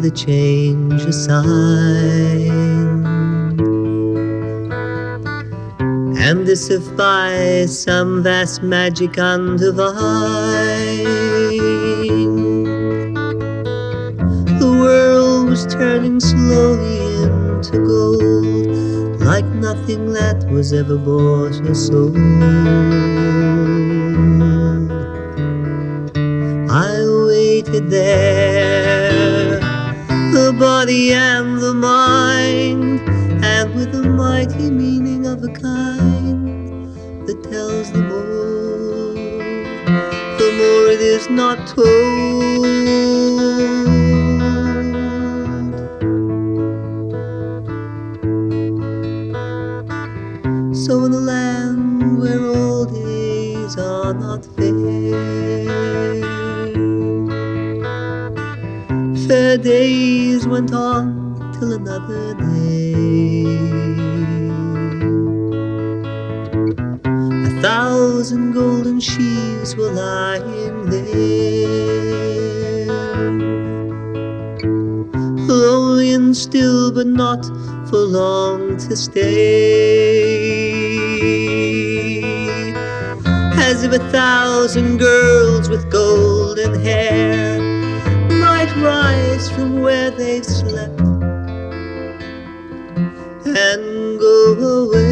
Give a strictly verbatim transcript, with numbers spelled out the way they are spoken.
the change assigned. And as if by some vast magic undivine, the world was turning slowly into gold, like nothing that was ever bought or sold. I waited there, the body and the mind, and with the mighty meaning of a kind that tells the more, the more it is not told. So in a land where all days are not fair, fair days went on till another day. A thousand golden sheaves were lying there, lonely and still, but not for long to stay. As if a thousand girls with golden hair might rise from where they've slept and go away.